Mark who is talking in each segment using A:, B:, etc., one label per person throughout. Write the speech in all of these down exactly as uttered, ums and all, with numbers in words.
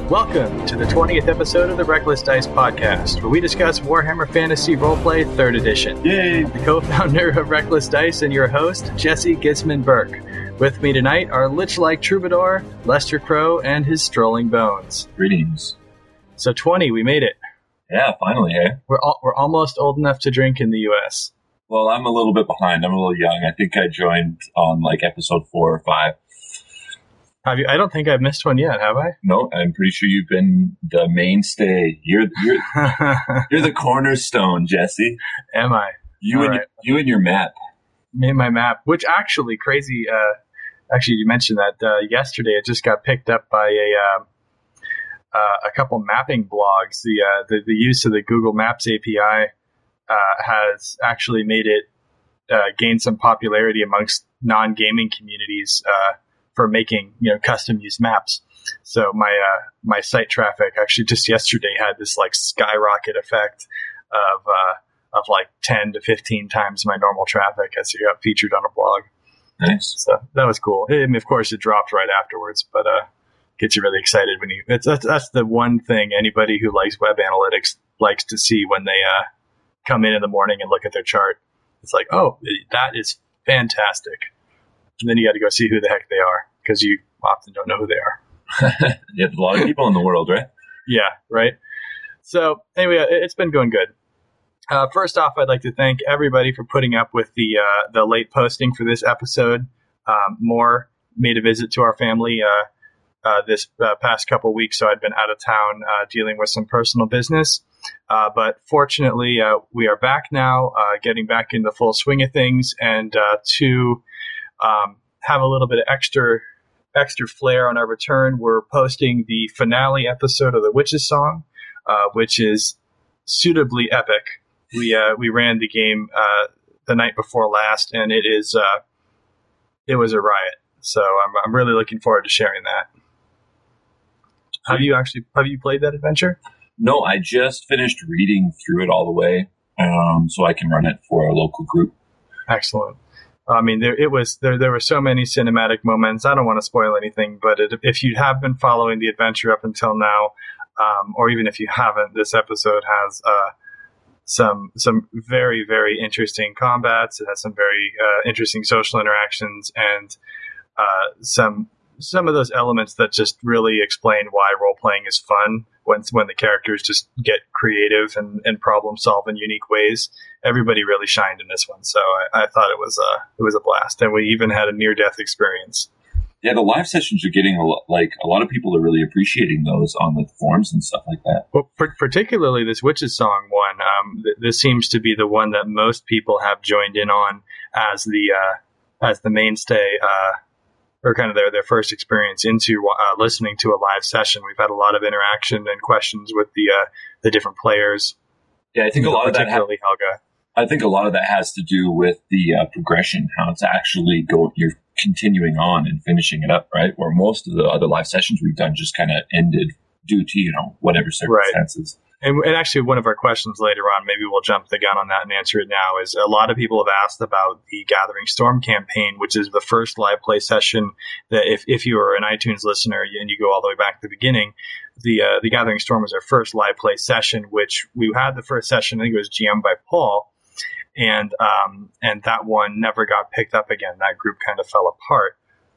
A: Welcome to the twentieth episode of the Reckless Dice Podcast, where we discuss Warhammer Fantasy Roleplay third Edition.
B: Yay!
A: The co-founder of Reckless Dice and your host, Jesse Gisman Burke. With me tonight are Lich-like Troubadour, Lester Crow, and his strolling bones.
B: Greetings.
A: So twenty, we made it.
B: Yeah, finally, eh?
A: We're all, we're almost old enough to drink in the U S.
B: Well, I'm a little bit behind. I'm a little young. I think I joined on like episode four or five.
A: Have you? I don't think I've missed one yet, have I?
B: No, I'm pretty sure you've been the mainstay. You're you're you're the cornerstone, Jesse.
A: Am I?
B: You
A: All
B: and
A: right.
B: you and your map.
A: Me and my map, which actually crazy. Uh, actually, you mentioned that uh, yesterday. It just got picked up by a uh, uh, a couple mapping blogs. The, uh, the the use of the Google Maps A P I uh, has actually made it uh, gain some popularity amongst non-gaming communities uh, for making you know custom use maps. So my uh, my site traffic actually just yesterday had this like skyrocket effect of. Uh, of like ten to fifteen times my normal traffic as it got featured on a blog.
B: Nice.
A: So that was cool. I mean, of course, it dropped right afterwards, but uh, gets you really excited when you. It's, that's, that's the one thing anybody who likes web analytics likes to see when they uh, come in in the morning and look at their chart. It's like, oh, that is fantastic. And then you got to go see who the heck they are because you often don't know who they are.
B: Yeah, there's a lot of people in the world, right?
A: Yeah, right. So anyway, it, it's been going good. Uh, first off, I'd like to thank everybody for putting up with the uh, the late posting for this episode. Um, Moore made a visit to our family uh, uh, this uh, past couple weeks, so I'd been out of town uh, dealing with some personal business. Uh, but fortunately, uh, we are back now, uh, getting back in the full swing of things, and uh, to um, have a little bit of extra extra flair on our return, we're posting the finale episode of The Witch's Song, uh, which is suitably epic. We uh, we ran the game uh, the night before last, and it is uh, it was a riot. So I'm I'm really looking forward to sharing that. Have you actually have you played that adventure?
B: No, I just finished reading through it all the way, um, so I can run it for a local group.
A: Excellent. I mean, there it was there there were so many cinematic moments. I don't want to spoil anything, but it, if you have been following the adventure up until now, um, or even if you haven't, this episode has. Uh, Some some very, very interesting combats. It has some very uh, interesting social interactions and uh, some some of those elements that just really explain why role playing is fun when when the characters just get creative and, and problem solve in unique ways. Everybody really shined in this one, so I, I thought it was a it was a blast, and we even had a near death experience.
B: Yeah, the live sessions are getting a lot, like a lot of people are really appreciating those on the forums and stuff like that.
A: Well, per- particularly this Witch's Song one. Um, th- this seems to be the one that most people have joined in on as the uh, as the mainstay, uh, or kind of their, their first experience into uh, listening to a live session. We've had a lot of interaction and questions with the uh, the different players.
B: Yeah, I think a lot of that.
A: Particularly ha- Helga.
B: I think a lot of that has to do with the uh, progression, how it's actually go. You're continuing on and finishing it up, right? Where most of the other live sessions we've done just kind of ended due to, you know, whatever circumstances.
A: Right. And, and actually, one of our questions later on, maybe we'll jump the gun on that and answer it now, is a lot of people have asked about the Gathering Storm campaign, which is the first live play session that if, if you are an iTunes listener and you go all the way back to the beginning, the uh, the Gathering Storm was our first live play session, which we had the first session, I think it was G M'd by Paul. And um, and that one never got picked up again. That group kind of fell apart.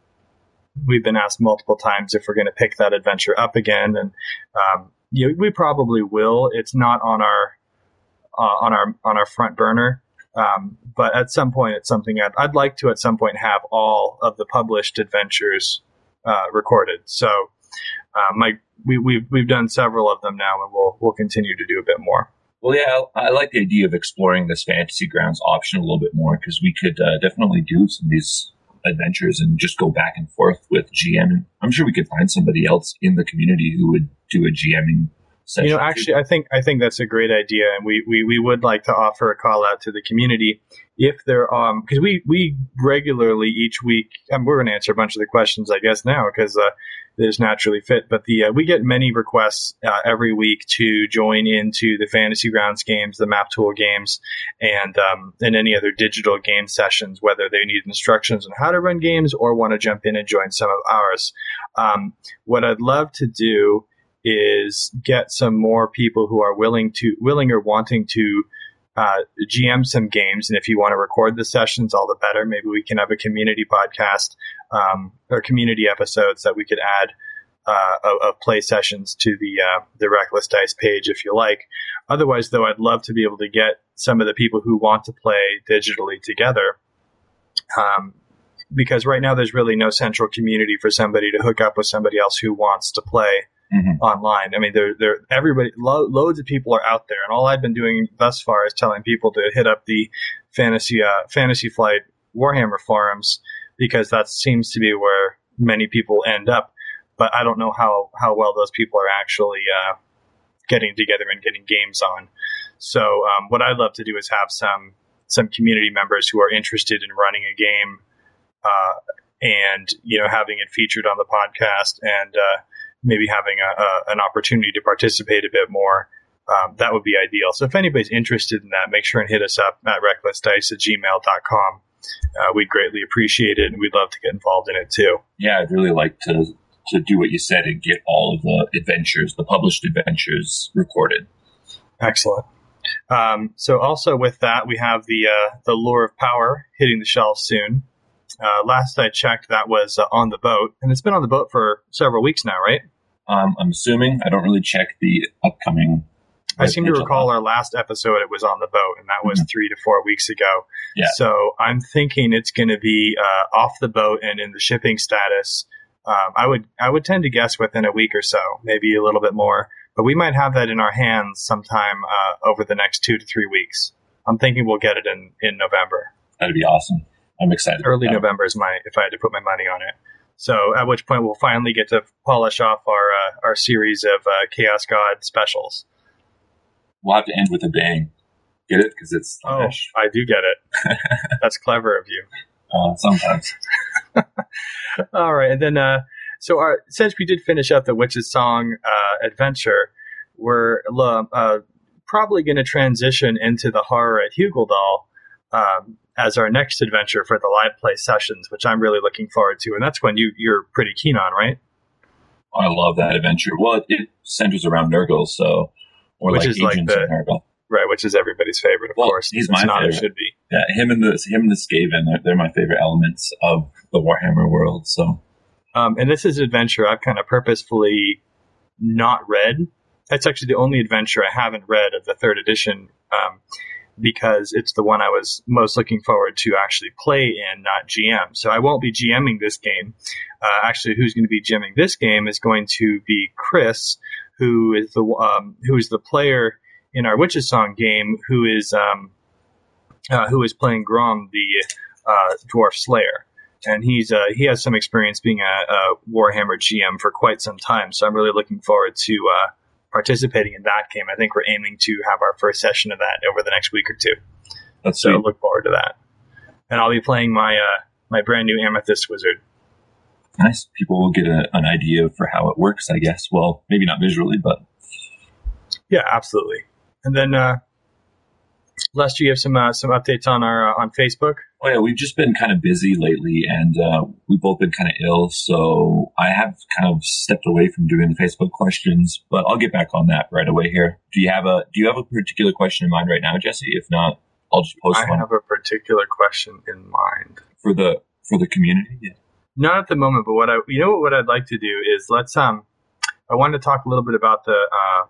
A: We've been asked multiple times if we're going to pick that adventure up again, and um, you know, we probably will. It's not on our uh, on our on our front burner, um, but at some point, it's something I'd, I'd like to at some point have all of the published adventures uh, recorded. So, uh, my we we've we've done several of them now, and we'll we'll continue to do a bit more.
B: Well, yeah, I, I like the idea of exploring this Fantasy Grounds option a little bit more because we could uh, definitely do some of these adventures and just go back and forth with GMing. I'm sure we could find somebody else in the community who would do a GMing session.
A: You know, actually, I think I think that's a great idea, and we, we, we would like to offer a call out to the community if there um because we we regularly each week. And we're going to answer a bunch of the questions, I guess, now because uh, there's naturally fit. But the uh, we get many requests uh, every week to join into the Fantasy Grounds games, the Map Tool games, and um and any other digital game sessions, whether they need instructions on how to run games or want to jump in and join some of ours. Um, what I'd love to do is get some more people who are willing to willing or wanting to uh, G M some games. And if you want to record the sessions, all the better. Maybe we can have a community podcast um, or community episodes that we could add uh, of, of play sessions to the uh, the Reckless Dice page if you like. Otherwise, though, I'd love to be able to get some of the people who want to play digitally together. Um, because right now there's really no central community for somebody to hook up with somebody else who wants to play mm-hmm. online. I mean, there, there, everybody, lo- loads of people are out there, and all I've been doing thus far is telling people to hit up the fantasy, uh, Fantasy Flight Warhammer forums, because that seems to be where many people end up. But I don't know how, how well those people are actually uh, getting together and getting games on. So um, what I'd love to do is have some some community members who are interested in running a game uh, and, you know, having it featured on the podcast and uh, maybe having a, a, an opportunity to participate a bit more. Um, that would be ideal. So if anybody's interested in that, make sure and hit us up at reckless dice at gmail dot com. Uh, we'd greatly appreciate it, and we'd love to get involved in it too.
B: Yeah, I'd really like to to do what you said and get all of the adventures, the published adventures, recorded.
A: Excellent. Um, so also with that, we have the uh, the Lure of Power hitting the shelves soon. Uh, last I checked, that was uh, on the boat, and it's been on the boat for several weeks now, right?
B: Um, I'm assuming. I don't really check the upcoming.
A: I seem to recall our last episode, it was on the boat, and that was mm-hmm. three to four weeks ago.
B: Yeah.
A: So I'm thinking it's going to be uh, off the boat and in the shipping status. Um, I would I would tend to guess within a week or so, maybe a little bit more. But we might have that in our hands sometime uh, over the next two to three weeks. I'm thinking we'll get it in, in November.
B: That'd be awesome. I'm excited.
A: Early November is my if I had to put my money on it. So at which point we'll finally get to polish off our uh, our series of uh, Chaos God specials.
B: We'll have to end with a bang. Get it? Because it's
A: oh, I do get it. That's clever of you.
B: Uh, sometimes.
A: All right, and then uh, so our, since we did finish up the Witch's Song uh, adventure, we're uh, probably going to transition into the Horror at Hugaldall um, as our next adventure for the live play sessions, which I'm really looking forward to, and that's one you you're pretty keen on, right?
B: I love that adventure. Well, it, it centers around Nurgle, so or
A: which
B: like
A: is like the,
B: Nurgle.
A: Right, which is everybody's favorite, of
B: well,
A: course.
B: He's
A: it's
B: my
A: not,
B: favorite.
A: It should be.
B: Yeah, him and the him and the Skaven, they're, they're my favorite elements of the Warhammer world. So,
A: um, and this is an adventure I've kind of purposefully not read. That's actually the only adventure I haven't read of the third edition, um, because it's the one I was most looking forward to actually play in, not G M. So I won't be GMing this game. Uh, actually, who's going to be GMing this game is going to be Chris, who is the um, who is the player in our Witch's Song game, who is um, uh, who is playing Grom, the uh, Dwarf Slayer, and he's uh, he has some experience being a, a Warhammer G M for quite some time. So I'm really looking forward to uh, participating in that game. I think we're aiming to have our first session of that over the next week or two.
B: That's
A: so
B: sweet.
A: Look forward to that. And I'll be playing my uh, my brand new Amethyst Wizard.
B: Nice. People will get a, an idea for how it works, I guess. Well, maybe not visually, but
A: yeah, absolutely. And then, uh, Lester, you have some uh, some updates on our uh, on Facebook.
B: Oh yeah, we've just been kind of busy lately, and uh, we've both been kind of ill. So I have kind of stepped away from doing the Facebook questions, but I'll get back on that right away here. Do you have a Do you have a particular question in mind right now, Jesse? If not, I'll just post
A: I
B: one.
A: I have a particular question in mind
B: for the for the community. Yeah.
A: Not at the moment, but what I you know what, what I'd like to do is let's um I wanted to talk a little bit about the. Uh,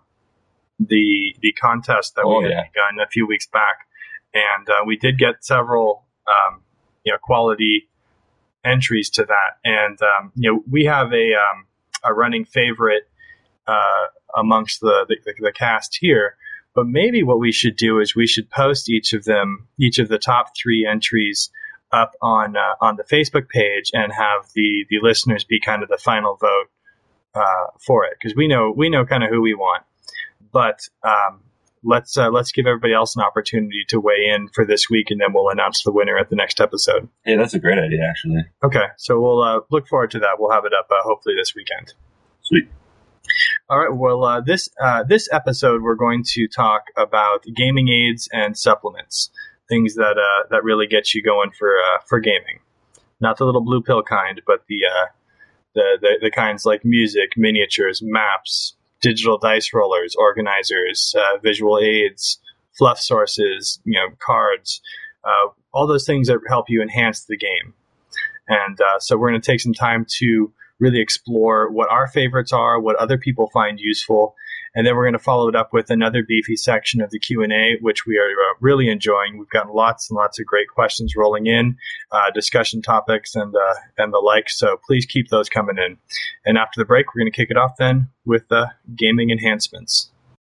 A: the the contest that
B: oh,
A: we had
B: yeah.
A: begun a few weeks back, and uh, we did get several um, you know quality entries to that, and um, you know we have a um, a running favorite uh, amongst the, the the cast here, but maybe what we should do is we should post each of them each of the top three entries up on uh, on the Facebook page and have the the listeners be kind of the final vote uh, for it, because we know we know kind of who we want. But um, let's uh, let's give everybody else an opportunity to weigh in for this week, and then we'll announce the winner at the next episode.
B: Yeah, that's a great idea, actually.
A: Okay, so we'll uh, look forward to that. We'll have it up uh, hopefully this weekend.
B: Sweet.
A: All right. Well, uh, this uh, this episode we're going to talk about gaming aids and supplements, things that uh, that really get you going for uh, for gaming. Not the little blue pill kind, but the uh, the, the the kinds like music, miniatures, maps, digital dice rollers, organizers, uh, visual aids, fluff sources, you know, cards, uh, all those things that help you enhance the game. And uh, so we're going to take some time to really explore what our favorites are, what other people find useful, and then we're going to follow it up with another beefy section of the Q and A, which we are uh, really enjoying. We've gotten lots and lots of great questions rolling in, uh, discussion topics, and uh, and the like. So please keep those coming in. And after the break, we're going to kick it off then with uh, gaming enhancements.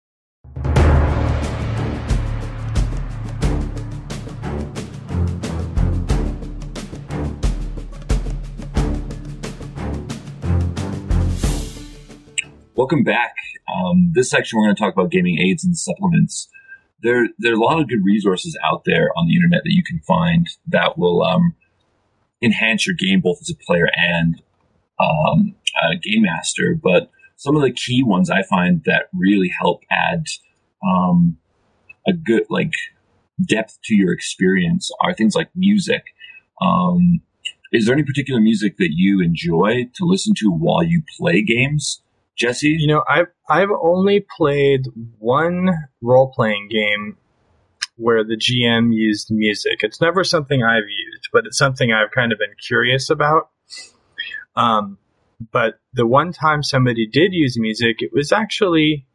B: Welcome back. Um, this section, we're going to talk about gaming aids and supplements. There, there are a lot of good resources out there on the internet that you can find that will um, enhance your game both as a player and um, a game master. But some of the key ones I find that really help add um, a good like depth to your experience are things like music. Um, is there any particular music that you enjoy to listen to while you play games? Jesse?
A: You know, I've I've only played one role-playing game where the G M used music. It's never something I've used, but it's something I've kind of been curious about. Um, but the one time somebody did use music, it was actually,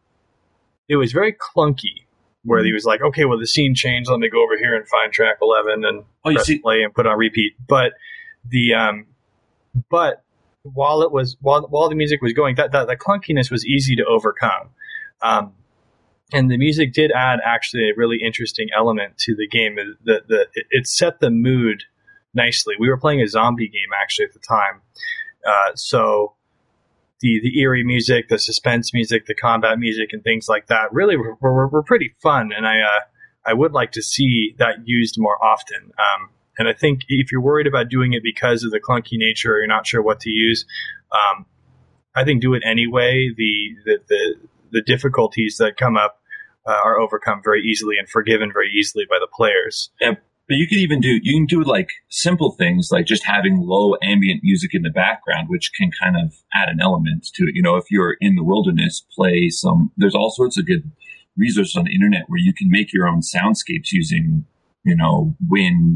A: it was very clunky, where he was like, okay, well, the scene changed. Let me go over here and find track eleven and
B: oh, you
A: press
B: see-
A: play and put on repeat. But the, um, but... While it was while while the music was going, that, that the clunkiness was easy to overcome, um, and the music did add actually a really interesting element to the game. The the it set the mood nicely. We were playing a zombie game actually at the time, uh, so the the eerie music, the suspense music, the combat music, and things like that really were, were, were pretty fun. And I uh, I would like to see that used more often. Um, And I think if you're worried about doing it because of the clunky nature or you're not sure what to use, um, I think do it anyway. The the the, the difficulties that come up uh, are overcome very easily and forgiven very easily by the players.
B: Yeah, but you could even do you can do like simple things like just having low ambient music in the background, which can kind of add an element to it. You know, if you're in the wilderness, play some. There's all sorts of good resources on the internet where you can make your own soundscapes using, you know, wind,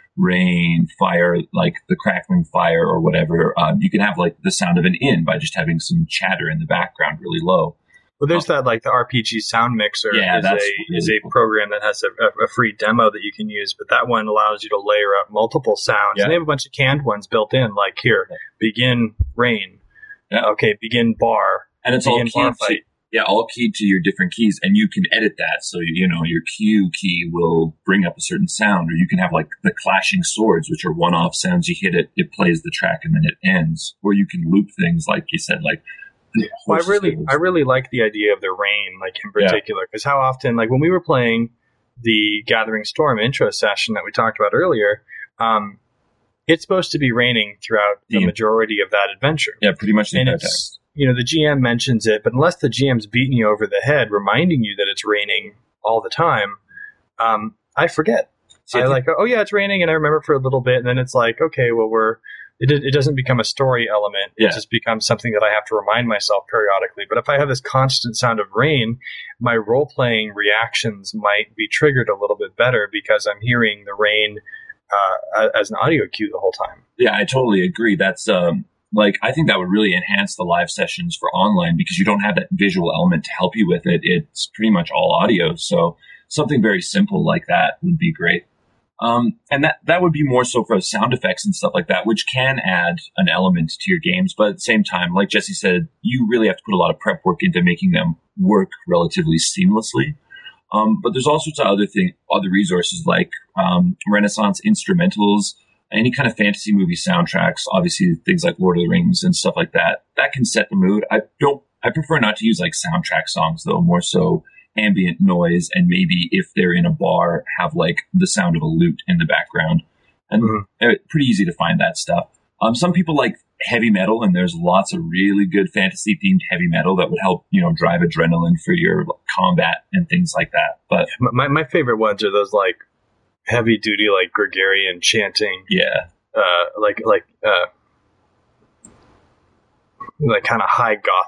B: rain, fire, like the crackling fire or whatever. Um, you can have like the sound of an inn by just having some chatter in the background really low.
A: Well, there's um, that like the R P G Sound Mixer
B: yeah,
A: is
B: that's
A: a
B: really
A: is a
B: cool.
A: program that has a, a free demo that you can use, but that one allows you to layer up multiple sounds.
B: Yeah.
A: And they have a bunch of canned ones built in, like here, begin rain.
B: Yeah.
A: Okay, begin bar.
B: And it's
A: begin
B: all
A: bar
B: keyed to,
A: fight.
B: yeah, all keyed to your different keys, and you can edit that. So, you know, your Q key will bring up a certain sound, or you can have like the clashing swords, which are one-off sounds. You hit it, it plays the track, and then it ends. Or you can loop things, like you said, like.
A: Well, I really, I really like the idea of the rain, like in particular, because yeah. how often, like when we were playing the Gathering Storm intro session that we talked about earlier, um, it's supposed to be raining throughout the yeah. majority of that adventure.
B: Yeah, pretty much the
A: and
B: entire
A: it's,
B: time.
A: You know, the G M mentions it, but unless the G M's beating you over the head, reminding you that it's raining all the time, um, I forget. See, I like, oh yeah, it's raining, and I remember for a little bit, and then it's like, okay, well, we're it, it doesn't become a story element. It
B: yeah.
A: just becomes something that I have to remind myself periodically. But if I have this constant sound of rain, my role-playing reactions might be triggered a little bit better because I'm hearing the rain uh, as an audio cue the whole time.
B: Yeah, I totally agree. That's um, like I think that would really enhance the live sessions for online because you don't have that visual element to help you with it. It's pretty much all audio. So something very simple like that would be great. Um, and that, that would be more so for sound effects and stuff like that, which can add an element to your games. But at the same time, like Jesse said, you really have to put a lot of prep work into making them work relatively seamlessly. Um, but there's all sorts of other thing, other resources like um, Renaissance instrumentals, any kind of fantasy movie soundtracks, obviously things like Lord of the Rings and stuff like that. That can set the mood. I don't. I prefer not to use like soundtrack songs though, more so ambient noise, and maybe if they're in a bar, have like the sound of a lute in the background. And mm-hmm. pretty easy to find that stuff. Um, some people like heavy metal, and there's lots of really good fantasy themed heavy metal that would help, you know, drive adrenaline for your combat and things like that. But
A: my my favorite ones are those like heavy duty, like Gregorian chanting.
B: Yeah.
A: Uh, like like uh, like kind of high gothic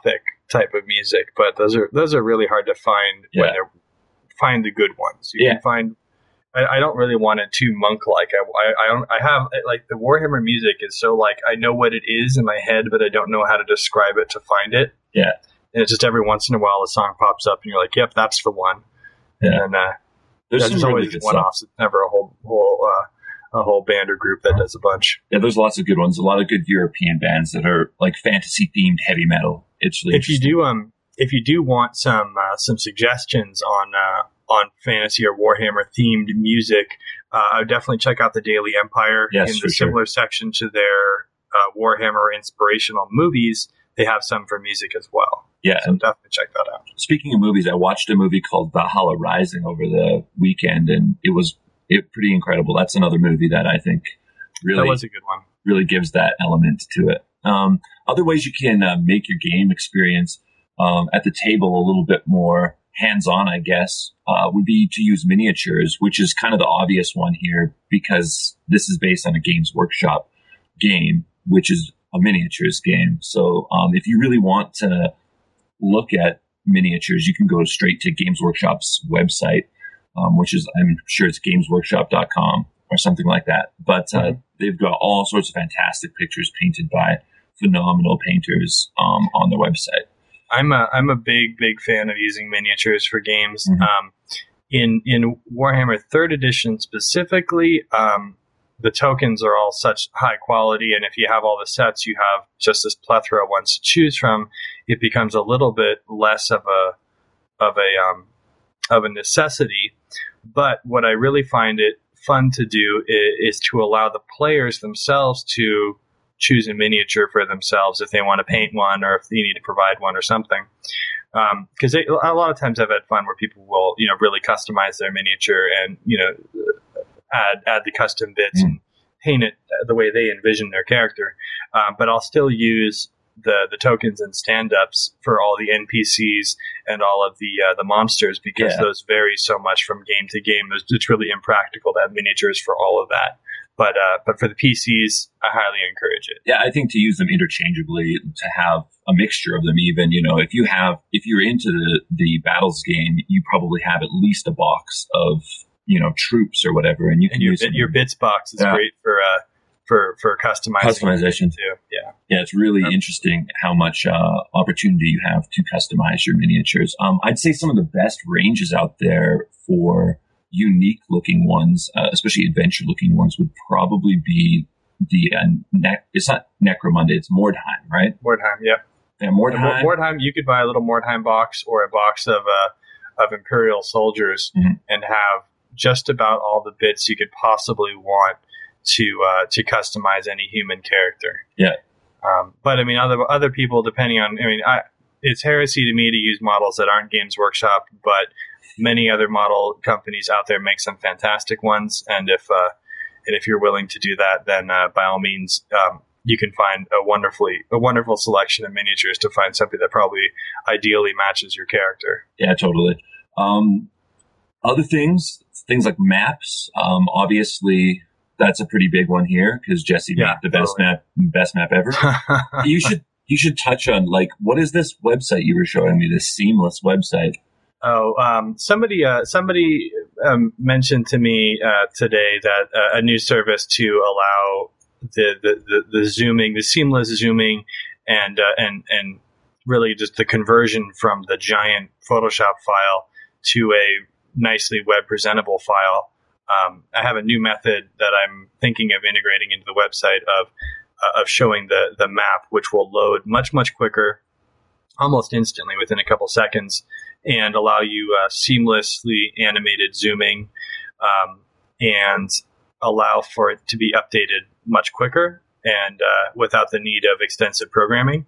A: type of music, but those are those are really hard to find
B: Yeah.
A: when they're find the good ones. You
B: Yeah.
A: can find. I, I don't really want it too monk-like. I, I, I don't. I have like the Warhammer music is so like I know what it is in my head, but I don't know how to describe it to find it.
B: Yeah.
A: And it's just every once in a while a song pops up, and you're like, "Yep, that's the one."
B: Yeah.
A: And uh,
B: There's
A: that's
B: some
A: just
B: really
A: always
B: good
A: one
B: stuff.
A: offs. It's never a whole whole uh, a whole band or group that does a bunch.
B: Yeah, there's lots of good ones. A lot of good European bands that are like fantasy themed heavy metal. It's really
A: If you do um if you do want some uh, some suggestions on uh, on fantasy or Warhammer themed music, uh, I would definitely check out the Daily Empire.
B: Yes,
A: in
B: for
A: the
B: sure.
A: similar section to their uh, Warhammer inspirational movies, they have some for music as well.
B: Yeah,
A: So
B: and
A: definitely check that out.
B: speaking of movies, I watched a movie called Valhalla Rising over the weekend, and it was it pretty incredible. That's another movie that I think really
A: That was a good one.
B: really gives that element to it. Um, other ways you can uh, make your game experience um, at the table a little bit more hands-on, I guess, uh, would be to use miniatures, which is kind of the obvious one here because this is based on a Games Workshop game, which is a miniatures game. So um, if you really want to look at miniatures, you can go straight to Games Workshop's website, um, which is, I'm sure it's games workshop dot com or something like that. But uh,
A: Mhm.
B: they've got all sorts of fantastic pictures painted by phenomenal painters um, on their website.
A: I'm a I'm a big big fan of using miniatures for games.
B: Mhm.
A: Um, in in Warhammer Third Edition specifically, um, the tokens are all such high quality, and if you have all the sets, you have just this plethora of ones to choose from. It becomes a little bit less of a of a um, of a necessity. But what I really find it fun to do is, is to allow the players themselves to choose a miniature for themselves if they want to paint one or if you need to provide one or something. Because um, a lot of times I've had fun where people will, you know, really customize their miniature and, you know, add add the custom bits
B: Mm.
A: and paint it the way they envision their character. Um, but I'll still use the the tokens and stand-ups for all the N P Cs and all of the uh, the monsters because
B: Yeah.
A: those vary so much from game to game. It's, it's really impractical to have miniatures for all of that. But uh, but for the P Cs, I highly encourage it.
B: Yeah, I think to use them interchangeably, to have a mixture of them even, you know, if you have, if you're into the, the battles game, you probably have at least a box of, you know, troops or whatever, and you can
A: And your
B: use
A: bit,
B: them.
A: your bits box is
B: Yeah.
A: great for uh for for customizing
B: Customization.
A: too. Yeah.
B: Yeah, it's really
A: Yeah.
B: interesting how much uh, opportunity you have to customize your miniatures. Um, I'd say some of the best ranges out there for unique looking ones, uh, especially adventure looking ones, would probably be the uh, ne- it's not Necromunda, it's Mordheim, right?
A: Mordheim, yeah.
B: Yeah,
A: And
B: Mordheim.
A: Mor- Mordheim, you could buy a little Mordheim box or a box of uh, of Imperial soldiers
B: Mhm.
A: and have just about all the bits you could possibly want to uh, to customize any human character.
B: Yeah.
A: Um, but I mean, other other people, depending on, I mean, I, it's heresy to me to use models that aren't Games Workshop, but many other model companies out there make some fantastic ones. And if uh, and if you're willing to do that, then uh, by all means, um, you can find a wonderfully a wonderful selection of miniatures to find something that probably ideally matches your character.
B: Yeah, totally. Um, other things, things like maps. Um, obviously, that's a pretty big one here because Jesse
A: Yeah,
B: made the best
A: totally.
B: map, best map ever. you should you should touch on like what is this website you were showing me? This Seamless website.
A: Oh, um, somebody uh, somebody um, mentioned to me uh, today that uh, a new service to allow the, the, the, the zooming, the seamless zooming, and uh, and and really just the conversion from the giant Photoshop file to a nicely web presentable file. Um, I have a new method that I'm thinking of integrating into the website of uh, of showing the the map, which will load much much quicker, almost instantly within a couple seconds, and allow you uh, seamlessly animated zooming, um, and allow for it to be updated much quicker and uh, without the need of extensive programming.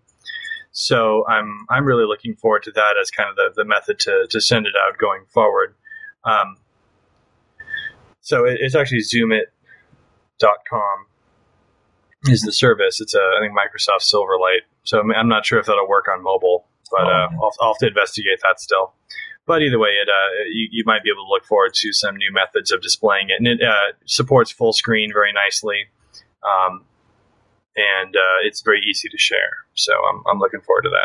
A: So I'm I'm really looking forward to that as kind of the, the method to, to send it out going forward. Um, so it, it's actually zoom it dot com is the service. It's a I think Microsoft Silverlight. So I'm, I'm not sure if that'll work on mobile, but
B: Oh,
A: uh,
B: yeah.
A: I'll, I'll have to investigate that still. But either way, it uh, you, you might be able to look forward to some new methods of displaying it, and it uh, supports full screen very nicely, um, and uh, it's very easy to share. So I'm I'm looking forward to that.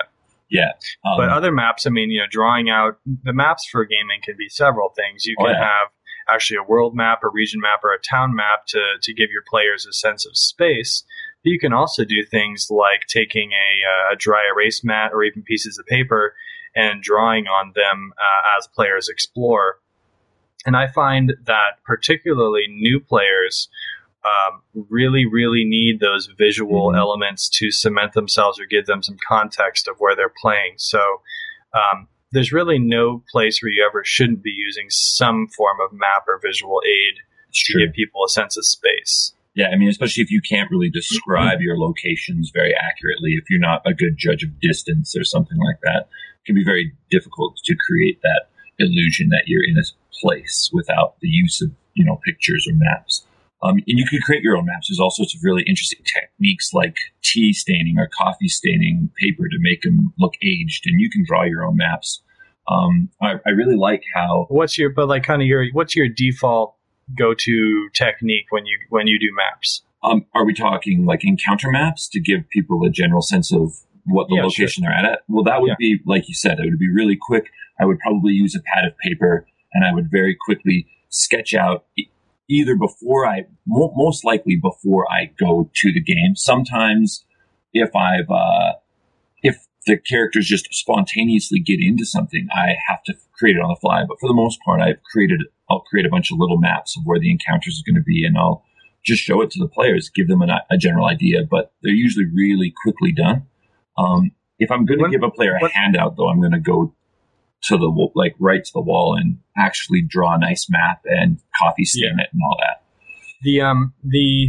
B: Yeah. Um,
A: but other maps, I mean, you know, drawing out the maps for gaming can be several things. You can
B: oh, yeah.
A: have actually a world map, a region map, or a town map to, to give your players a sense of space. But you can also do things like taking a, a dry erase mat or even pieces of paper and drawing on them uh, as players explore. And I find that particularly new players um, really, really need those visual mm-hmm. elements to cement themselves or give them some context of where they're playing. So um, there's really no place where you ever shouldn't be using some form of map or visual aid
B: it's
A: to
B: true.
A: give people a sense of space.
B: Yeah, I mean, especially if you can't really describe your locations very accurately, if you're not a good judge of distance or something like that, it can be very difficult to create that illusion that you're in a place without the use of, you know, pictures or maps. Um, and you can create your own maps. There's all sorts of really interesting techniques like tea staining or coffee staining paper to make them look aged, and you can draw your own maps. Um, I, I really like how.
A: What's your, but like kind of your, what's your default go-to technique when you when you do maps?
B: Um, are we talking like encounter maps to give people a general sense of what the
A: yeah,
B: location
A: sure.
B: they're at? Well, that would
A: yeah.
B: be, like you said, it would be really quick. I would probably use a pad of paper, and I would very quickly sketch out e- either before I, mo- most likely before I go to the game. Sometimes if I've, uh, if the characters just spontaneously get into something, I have to create it on the fly. But for the most part, I've created, I'll create a bunch of little maps of where the encounters are going to be, and I'll just show it to the players, give them an, a general idea, but they're usually really quickly done. Um, if I'm going to give a player a what, handout, though, I'm going to go to the, like, right to the wall and actually draw a nice map and coffee stain yeah. it and all that.
A: The, um, the,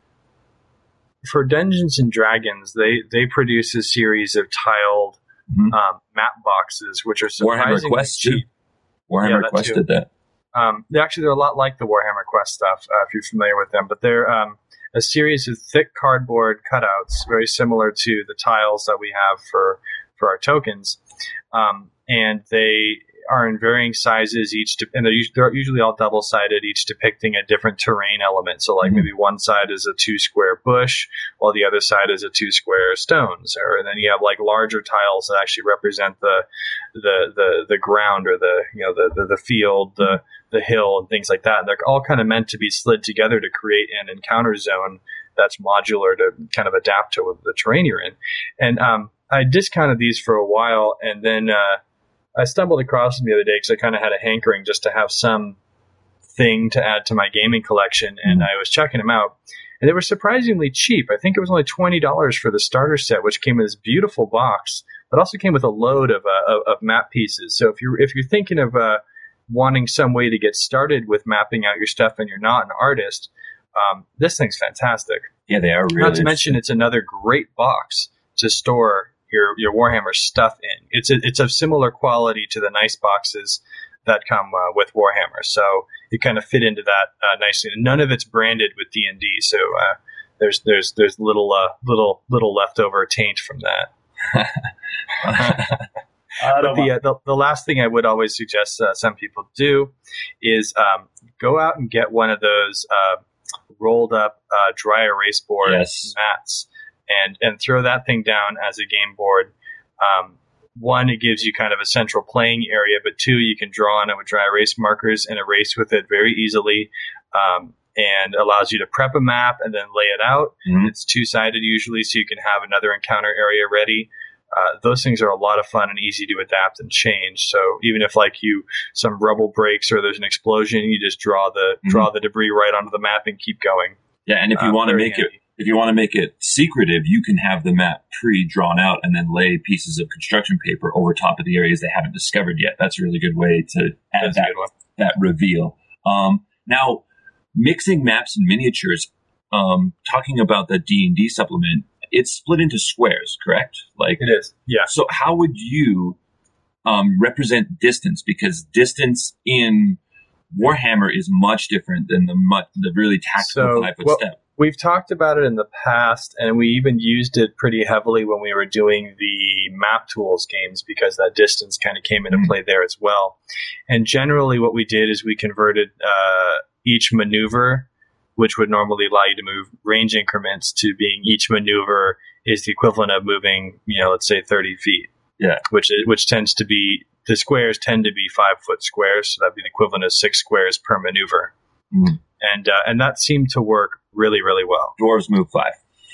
A: for Dungeons and Dragons, they, they produce a series of tiled mm-hmm. um, map boxes, which are surprisingly
B: Warhammer Quest
A: cheap.
B: Too. Warhammer yeah, Quest too. did that.
A: Um, they actually, they're a lot like the Warhammer Quest stuff, uh, if you're familiar with them, but they're um, a series of thick cardboard cutouts, very similar to the tiles that we have for, for our tokens. Um, and they are in varying sizes, each de- and they're, us- they're usually all double-sided, each depicting a different terrain element. So like mm-hmm. maybe one side is a two-square bush, while the other side is a two-square stones. Or and then you have like larger tiles that actually represent the the the, the ground or the you know the the, the field, the the hill, and things like that. And they're all kind of meant to be slid together to create an encounter zone that's modular to kind of adapt to the terrain you're in. And um, I discounted these for a while, and then uh, I stumbled across them the other day because I kind of had a hankering just to have some thing to add to my gaming collection, and I was checking them out, and they were surprisingly cheap. I think it was only twenty dollars for the starter set, which came in this beautiful box, but also came with a load of uh, of, of map pieces. So if you're if you're thinking of uh, wanting some way to get started with mapping out your stuff and you're not an artist, um, this thing's fantastic.
B: Yeah, they are really.
A: Not to mention, it's another great box to store your your Warhammer stuff in. It's a, it's of similar quality to the nice boxes that come uh, with Warhammer, so it kind of fit into that uh, nicely. None of it's branded with D and D, so uh, there's there's there's little uh, little little leftover taint from that. But the, uh, the the last thing I would always suggest uh, some people do is um, go out and get one of those uh, rolled up uh, dry erase board
B: yes.
A: mats. And and throw that thing down as a game board. Um, one, it gives you kind of a central playing area, but two, you can draw on it with dry erase markers and erase with it very easily, um, and allows you to prep a map and then lay it out. Mm-hmm. It's two-sided usually, so you can have another encounter area ready. Uh, those things are a lot of fun and easy to adapt and change. So even if like you some rubble breaks or there's an explosion, you just draw the mm-hmm. draw the debris right onto the map and keep going.
B: Yeah, and if you uh, want to make handy. it. If you want to make it secretive, you can have the map pre-drawn out and then lay pieces of construction paper over top of the areas they haven't discovered yet. That's a really good way to add that, that reveal. Um, now, mixing maps and miniatures, um, talking about the D and D supplement, it's split into squares, correct? Like
A: it is, yeah.
B: So how would you um, represent distance? Because distance in Warhammer is much different than the, much, the really tactical
A: so,
B: five-foot
A: well,
B: step.
A: We've talked about it in the past, and we even used it pretty heavily when we were doing the map tools games because that distance kind of came into mm-hmm. play there as well. And generally what we did is we converted uh, each maneuver, which would normally allow you to move range increments, to being each maneuver is the equivalent of moving, you know, let's say thirty feet.
B: Yeah.
A: Which is, which tends to be, the squares tend to be five foot squares. So that'd be the equivalent of six squares per maneuver.
B: Mm.
A: And, uh, and that seemed to work really, really well.
B: Dwarves move five.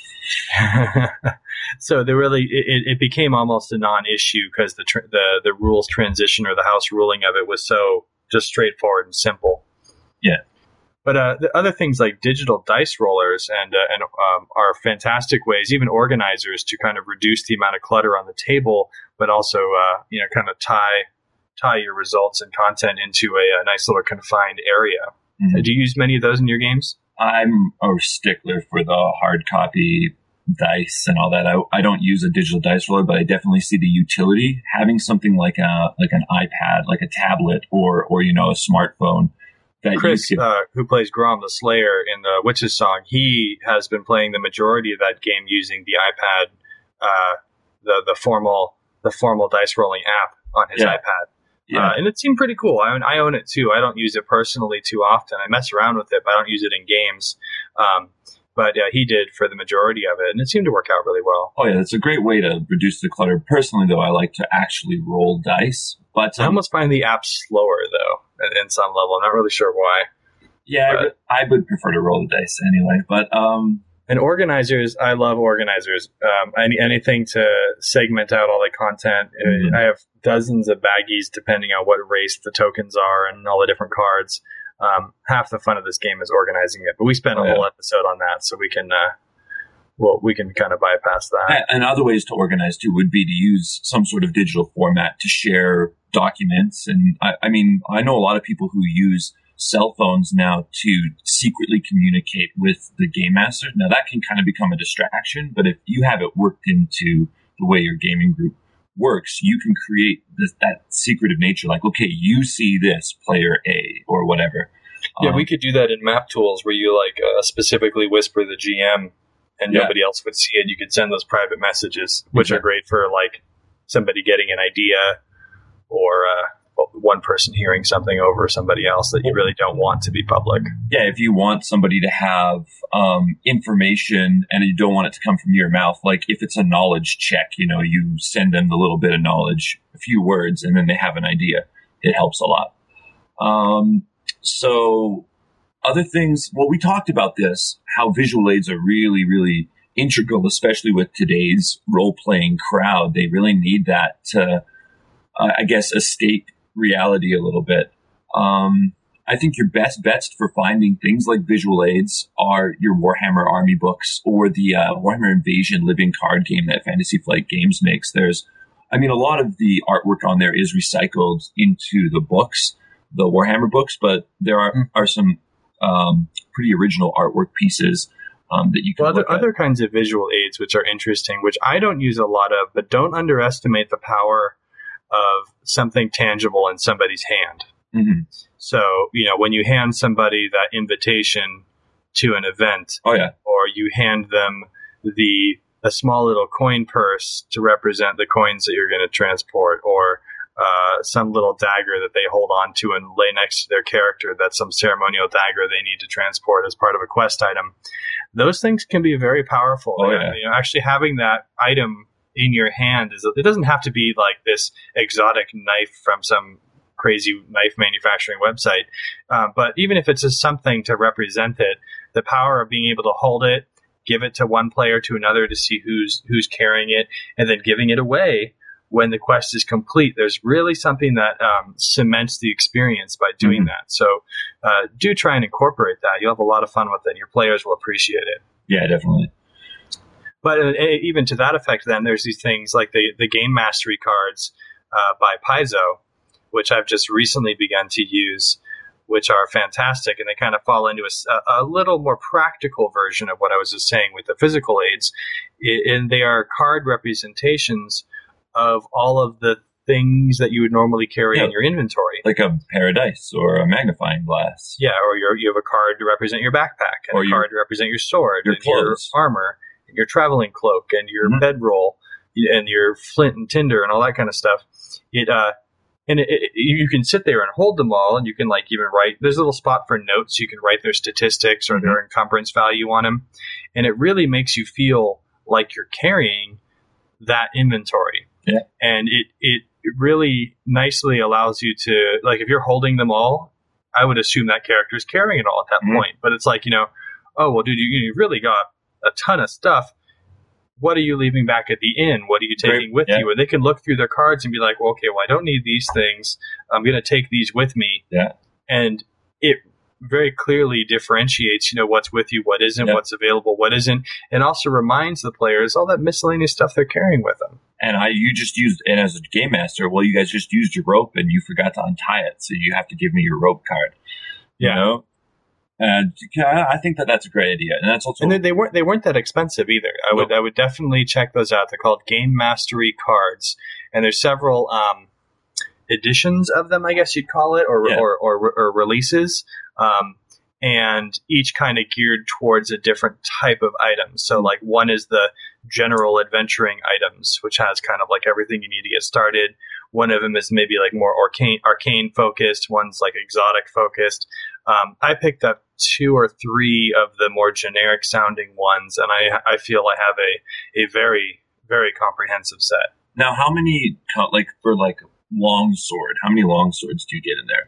A: So there really, it, it became almost a non-issue because the, tr- the, the rules transition or the house ruling of it was so just straightforward and simple.
B: Yeah.
A: But uh, the other things like digital dice rollers and uh, and um, are fantastic ways, even organizers, to kind of reduce the amount of clutter on the table, but also uh, you know kind of tie tie your results and content into a, a nice little confined area. Mm-hmm. Uh, do you use many of those in your games?
B: I'm a stickler for the hard copy dice and all that. I, I don't use a digital dice roller, but I definitely see the utility having something like a like an iPad, like a tablet, or or you know a smartphone. That
A: Chris,
B: could,
A: uh, who plays Grom the Slayer in the Witches song, he has been playing the majority of that game using the iPad, uh, the the formal the formal dice rolling app on his
B: yeah.
A: iPad.
B: Yeah.
A: Uh, and it seemed pretty cool. I own, I own it too. I don't use it personally too often. I mess around with it, but I don't use it in games. Um, but uh, he did for the majority of it, and it seemed to work out really well.
B: Oh yeah, it's a great way to reduce the clutter. Personally, though, I like to actually roll dice. But um,
A: I almost find the app slower, though, at, in some level. I'm not really sure why.
B: Yeah, but, I would prefer to roll the dice anyway. But um,
A: and organizers, I love organizers. Um, any, anything to segment out all the content. Mm-hmm. I have dozens of baggies depending on what race the tokens are and all the different cards. Um, half the fun of this game is organizing it, but we spent a oh, yeah. whole episode on that, so we can uh, well we can kind of bypass that.
B: And other ways to organize too would be to use some sort of digital format to share documents. And I, I mean, I know a lot of people who use cell phones now to secretly communicate with the game master. Now that can kind of become a distraction, but if you have it worked into the way your gaming group works, you can create this, that secretive nature, like, okay, you see this player A or whatever.
A: Yeah,
B: um,
A: we could do that in map tools where you like uh, specifically whisper the G M and yeah. nobody else would see it. You could send those private messages, which exactly. are great for like somebody getting an idea or uh, one person hearing something over somebody else that you really don't want to be public.
B: Yeah, if you want somebody to have um, information and you don't want it to come from your mouth, like if it's a knowledge check, you know, you send them the little bit of knowledge, a few words, and then they have an idea. It helps a lot. Um, so other things, well, we talked about this, how visual aids are really, really integral, especially with today's role-playing crowd. They really need that to, uh, I guess, escape reality a little bit. Um, I think your best bets for finding things like visual aids are your Warhammer Army books or the uh, Warhammer Invasion living card game that Fantasy Flight Games makes. There's, I mean, a lot of the artwork on there is recycled into the books, the Warhammer books, but there are, mm. are some um, pretty original artwork pieces um, that you can
A: well,
B: look
A: other,
B: at.
A: Other kinds of visual aids which are interesting, which I don't use a lot of, but don't underestimate the power of something tangible in somebody's hand.
B: Mm-hmm.
A: So, you know, when you hand somebody that invitation to an event,
B: oh yeah,
A: or you hand them the a small little coin purse to represent the coins that you're going to transport, or uh, some little dagger that they hold on to and lay next to their character, that's some ceremonial dagger they need to transport as part of a quest item. Those things can be very powerful.
B: Oh, yeah.
A: You know, actually having that item in your hand is, it doesn't have to be like this exotic knife from some crazy knife manufacturing website. Uh, but even if it's just something to represent it, the power of being able to hold it, give it to one player to another to see who's who's carrying it, and then giving it away when the quest is complete, there's really something that um, cements the experience by doing mm-hmm. that. So uh, do try and incorporate that. You'll have a lot of fun with it. Your players will appreciate it.
B: Yeah, definitely.
A: But uh, even to that effect, then there's these things like the, the game mastery cards uh, by Paizo, which I've just recently begun to use, which are fantastic. And they kind of fall into a, a little more practical version of what I was just saying with the physical aids. And they are card representations of all of the things that you would normally carry yeah, in your inventory.
B: Like a pair of dice or a magnifying glass.
A: Yeah, or you're, you have a card to represent your backpack, and or a your, card to represent your sword,
B: your
A: and your armor, and your traveling cloak, and your mm-hmm. bedroll, and your flint and tinder, and all that kind of stuff. It uh, and it, it, you can sit there and hold them all, and you can like even write. There's a little spot for notes. You can write their statistics or mm-hmm. their encumbrance value on them, and it really makes you feel like you're carrying that inventory.
B: Yeah.
A: And it, it really nicely allows you to, like, if you're holding them all, I would assume that character is carrying it all at that mm-hmm. point. But it's like, you know, oh, well, dude, you, you really got a ton of stuff. What are you leaving back at the inn? What are you taking Great. with yeah. you? And they can look through their cards and be like, well, okay, well, I don't need these things. I'm going to take these with me.
B: Yeah.
A: And it very clearly differentiates, you know, what's with you, what isn't, yeah. what's available, what isn't, and also reminds the players all that miscellaneous stuff they're carrying with them.
B: And I, you just used, and as a game master, well, you guys just used your rope and you forgot to untie it, so you have to give me your rope card. You yeah. know? And I think that that's a great idea, and that's also.
A: And they, they weren't they weren't that expensive either. I would nope. I would definitely check those out. They're called Game Mastery cards, and there's several um, editions of them, I guess you'd call it, or yeah. or, or, or releases, um, and each kind of geared towards a different type of item. So, like one is the general adventuring items, which has kind of like everything you need to get started. One of them is maybe like more arcane, arcane focused. One's like exotic focused. Um, I picked up two or three of the more generic sounding ones, and I I feel I have a, a very, very comprehensive set.
B: Now, how many, like for like long sword, how many long swords do you get in there?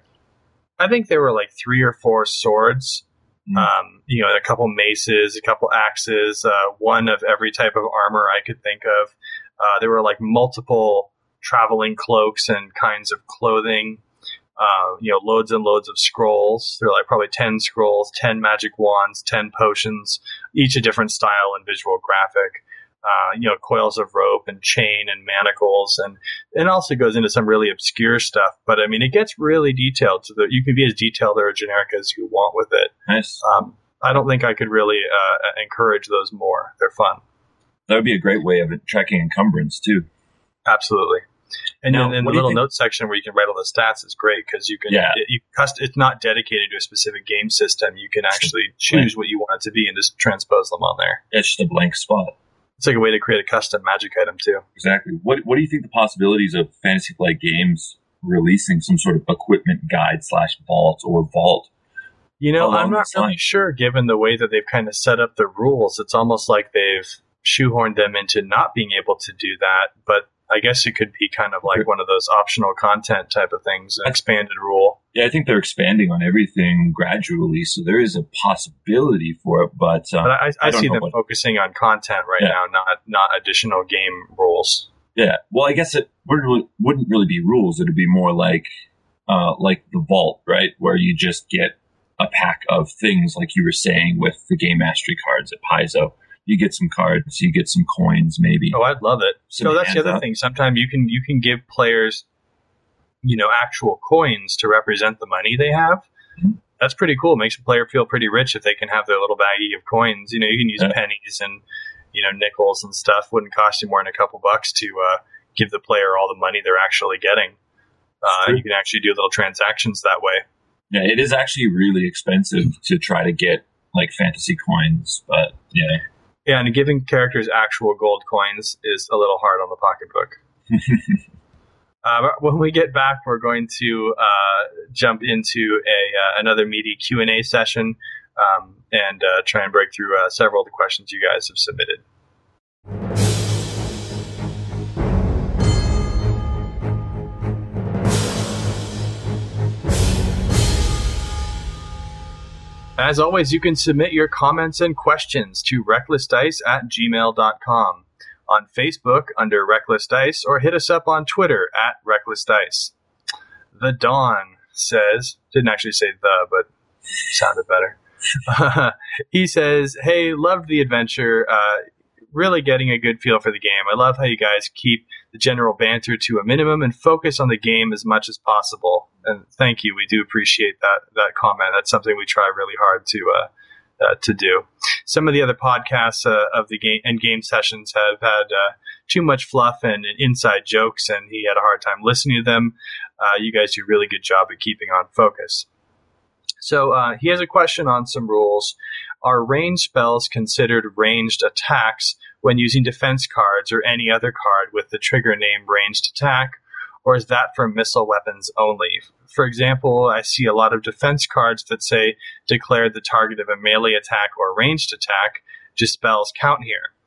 A: I think there were like three or four swords. Mm. Um, you know, a couple maces, a couple axes, uh, one of every type of armor I could think of. Uh, there were like multiple traveling cloaks and kinds of clothing. Uh, you know, loads and loads of scrolls. There are like probably ten scrolls, ten magic wands, ten potions, each a different style and visual graphic. Uh, you know, coils of rope and chain and manacles, and it also goes into some really obscure stuff. But I mean, it gets really detailed, so that you can be as detailed or generic as you want with it.
B: Nice.
A: Um, I don't think I could really uh, encourage those more. They're fun.
B: That would be a great way of tracking encumbrance too.
A: Absolutely. And now, in the little think? note section where you can write all the stats is great, because you can.
B: Yeah.
A: It, you cust- it's not dedicated to a specific game system. You can actually choose what you want it to be and just transpose them on there.
B: It's just a blank spot.
A: It's like a way to create a custom magic item too.
B: Exactly. What What do you think the possibilities of Fantasy Flight Games releasing some sort of equipment guide slash vault or vault?
A: You know, I'm not really sure. Given the way that they've kind of set up the rules, it's almost like they've shoehorned them into not being able to do that. But I guess it could be kind of like one of those optional content type of things, an expanded rule.
B: Yeah, I think they're expanding on everything gradually, so there is a possibility for it. But, uh,
A: but I, I, I see them
B: what...
A: focusing on content right yeah. now, not not additional game rules.
B: Yeah, well, I guess it wouldn't wouldn't really be rules. It'd be more like uh, like the vault, right, where you just get a pack of things, like you were saying with the Game Mastery cards at Paizo. You get some cards, you get some coins, maybe.
A: Oh, I'd love it. Some so that's the other out. thing. Sometimes you can you can give players, you know, actual coins to represent the money they have. Mm-hmm. That's pretty cool. It makes a player feel pretty rich if they can have their little baggie of coins. You know, you can use yeah. pennies and, you know, nickels and stuff. Wouldn't cost you more than a couple bucks to uh, give the player all the money they're actually getting. Uh, you can actually do little transactions that way.
B: Yeah, it is actually really expensive to try to get like fantasy coins, but yeah.
A: Yeah, and giving characters actual gold coins is a little hard on the pocketbook. uh, when we get back, we're going to uh, jump into a uh, another meaty Q and A session um, and uh, try and break through uh, several of the questions you guys have submitted. As always, you can submit your comments and questions to reckless dice at gmail dot com, on Facebook under Reckless Dice, or hit us up on Twitter at Reckless Dice. The Dawn says, didn't actually say the, but sounded better. He says, hey, loved the adventure. Uh, really getting a good feel for the game. I love how you guys keep the general banter to a minimum and focus on the game as much as possible. And thank you. We do appreciate that that comment. That's something we try really hard to uh, uh, to do. Some of the other podcasts uh, of the game and game sessions have had uh, too much fluff and, and inside jokes, and he had a hard time listening to them. Uh, you guys do a really good job at keeping on focus. So uh, he has a question on some rules. Are ranged spells considered ranged attacks when using defense cards or any other card with the trigger name ranged attack, or is that for missile weapons only? For example, I see a lot of defense cards that say declare the target of a melee attack or ranged attack. Do spells count here?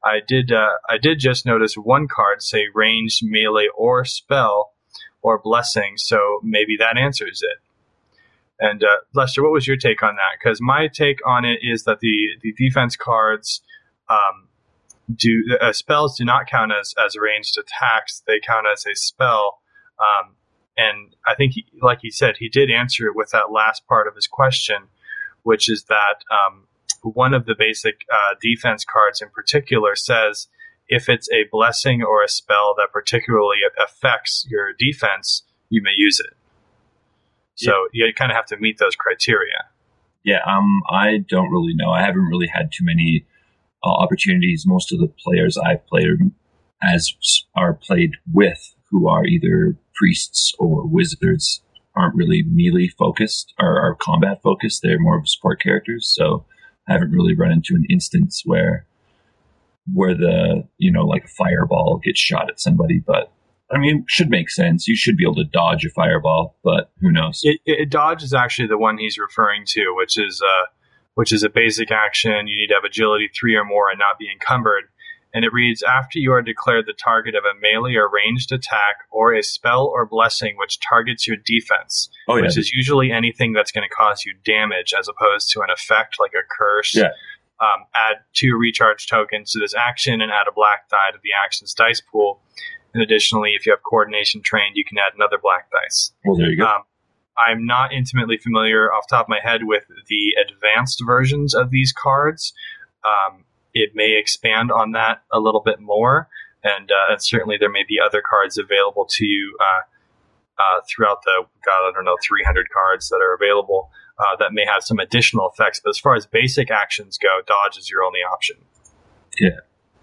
A: I did uh, I did just notice one card say ranged, melee, or spell, or blessing, so maybe that answers it. And uh, Lester, what was your take on that? Because my take on it is that the, the defense cards um, do uh, spells do not count as, as ranged attacks. They count as a spell. Um, and I think, he, like he said, he did answer it with that last part of his question, which is that um, one of the basic uh, defense cards in particular says if it's a blessing or a spell that particularly affects your defense, you may use it. So yeah. You kind of have to meet those criteria.
B: Yeah, um, I don't really know. I haven't really had too many uh, opportunities. Most of the players I've played as are played with who are either priests or wizards aren't really melee focused or are combat focused. They're more of support characters. So I haven't really run into an instance where where the, you know, like a fireball gets shot at somebody. But I mean, should make sense. You should be able to dodge a fireball, but who knows?
A: It, it, dodge is actually the one he's referring to, which is uh, which is a basic action. You need to have agility three or more and not be encumbered. And it reads, after you are declared the target of a melee or ranged attack or a spell or blessing which targets your defense, oh, yeah. which is usually anything that's going to cause you damage as opposed to an effect like a curse.
B: Yeah.
A: Um, add two recharge tokens to this action and add a black die to the action's dice pool. And additionally, if you have coordination trained, you can add another black dice.
B: Well, there you go.
A: Um, I'm not intimately familiar off the top of my head with the advanced versions of these cards. Um, it may expand on that a little bit more. And, uh, and certainly there may be other cards available to you uh, uh, throughout the, God, I don't know, three hundred cards that are available uh, that may have some additional effects. But as far as basic actions go, dodge is your only option.
B: Yeah.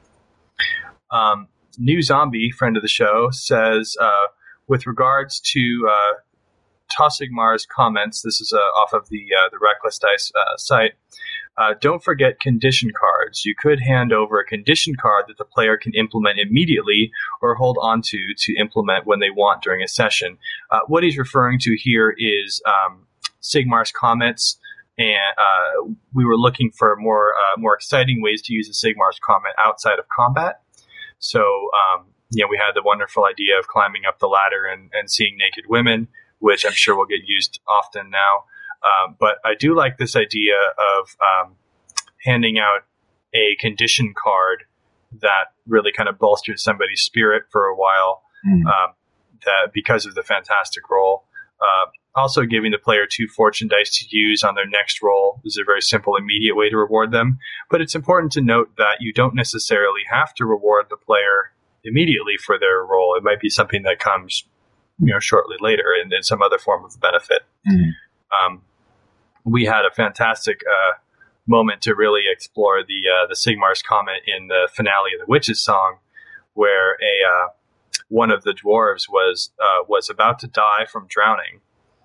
A: Um, New Zombie, friend of the show, says, uh, with regards to uh, Tossigmar's comments, this is uh, off of the uh, the Reckless Dice uh, site, uh, don't forget condition cards. You could hand over a condition card that the player can implement immediately or hold on to to implement when they want during a session. Uh, what he's referring to here is um, Sigmar's comments, and uh, we were looking for more uh, more exciting ways to use a Sigmar's comment outside of combat. So, um, you know, we had the wonderful idea of climbing up the ladder and, and seeing naked women, which I'm sure will get used often now. Um, but I do like this idea of um, handing out a condition card that really kind of bolsters somebody's spirit for a while, mm. um, that because of the fantastic roll. Uh, also, giving the player two fortune dice to use on their next roll is a very simple, immediate way to reward them. But it's important to note that you don't necessarily have to reward the player immediately for their roll. It might be something that comes, you know, shortly later in, in some other form of benefit. Mm-hmm. Um, we had a fantastic uh, moment to really explore the uh, the Sigmar's comment in the finale of the Witch's Song, where a uh, one of the dwarves was uh, was about to die from drowning,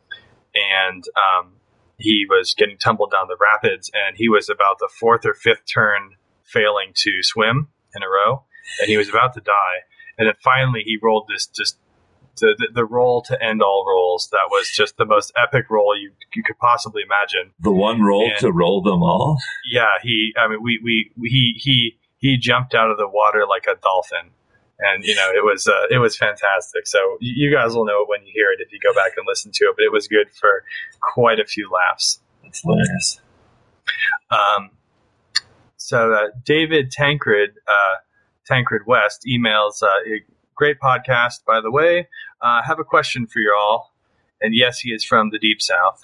A: and um, he was getting tumbled down the rapids, and he was about the fourth or fifth turn failing to swim in a row, and he was about to die, and then finally he rolled this just the, the, the roll to end all rolls. That was just the most epic roll you you could possibly imagine.
B: The one roll and, to roll them all.
A: Yeah, he. I mean, we we he he he jumped out of the water like a dolphin. And, you know, it was uh, it was fantastic. So you guys will know it when you hear it if you go back and listen to it. But it was good for quite a few laughs.
B: That's hilarious.
A: Um, so uh, David Tancred, uh, Tancred West emails, uh, great podcast, by the way. I uh, have a question for you all. And yes, he is from the Deep South.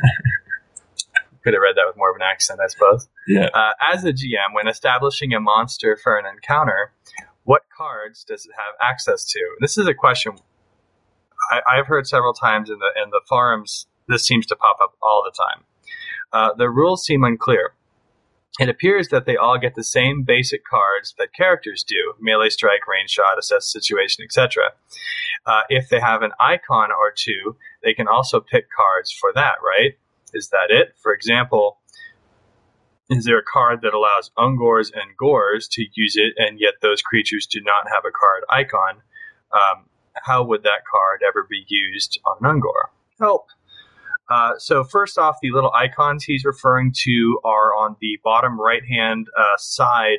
A: Could have read that with more of an accent, I suppose.
B: Yeah.
A: Uh, as a G M, when establishing a monster for an encounter, what cards does it have access to? This is a question I, I've heard several times in the in the forums. This seems to pop up all the time. Uh, the rules seem unclear. It appears that they all get the same basic cards that characters do: melee strike, range shot, assess situation, et cetera. Uh, if they have an icon or two, they can also pick cards for that, right? Is that it? For example, is there a card that allows Ungors and Gors to use it, and yet those creatures do not have a card icon? Um, how would that card ever be used on an Ungor? Help. Uh, so first off, the little icons he's referring to are on the bottom right-hand uh, side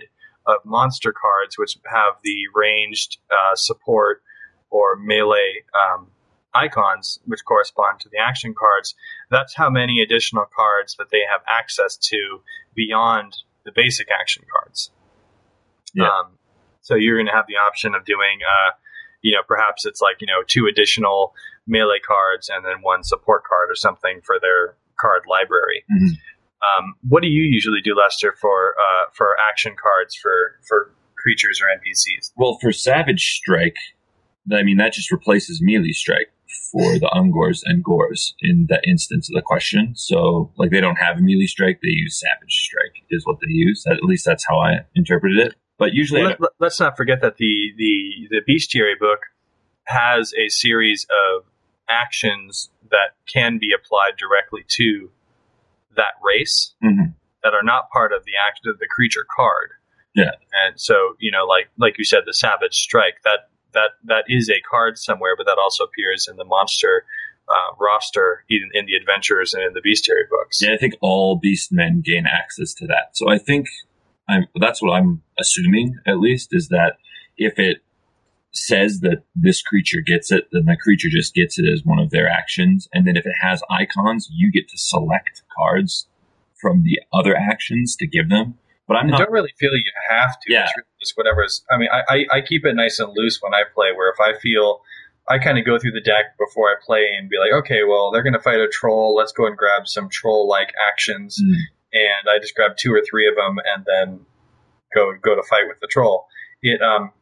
A: of monster cards, which have the ranged uh, support or melee um, icons, which correspond to the action cards. That's how many additional cards that they have access to beyond the basic action cards.
B: Yeah.
A: Um, so you're going to have the option of doing, uh, you know, perhaps it's like, you know, two additional melee cards and then one support card or something for their card library.
B: Mm-hmm.
A: Um, what do you usually do, Lester, for uh, for action cards for, for creatures or N P Cs?
B: Well, for Savage Strike, I mean, that just replaces Melee Strike for the Ungors and Gors in that instance of the question. So, like, they don't have a Melee Strike, they use Savage Strike is what they use. At least that's how I interpreted it. But usually...
A: Let, let, let's not forget that the, the, the Bestiary book has a series of actions that can be applied directly to that race
B: mm-hmm.
A: that are not part of the act of the creature card.
B: Yeah.
A: And so, you know, like like you said, the Savage Strike, that that that is a card somewhere, but that also appears in the monster uh, roster, in, in the adventures and in the Bestiary books.
B: Yeah, I think all Beastmen gain access to that. So I think I'm, that's what I'm assuming, at least, is that if it says that this creature gets it, then the creature just gets it as one of their actions. And then if it has icons, you get to select cards from the other actions to give them. But I'm
A: I
B: not...
A: don't really feel you have to.
B: Yeah.
A: It's really just whatever is. I mean, I, I, I keep it nice and loose when I play, where if I feel, I kind of go through the deck before I play and be like, okay, well, they're going to fight a troll. Let's go and grab some troll-like actions.
B: Mm.
A: And I just grab two or three of them and then go go to fight with the troll. It um,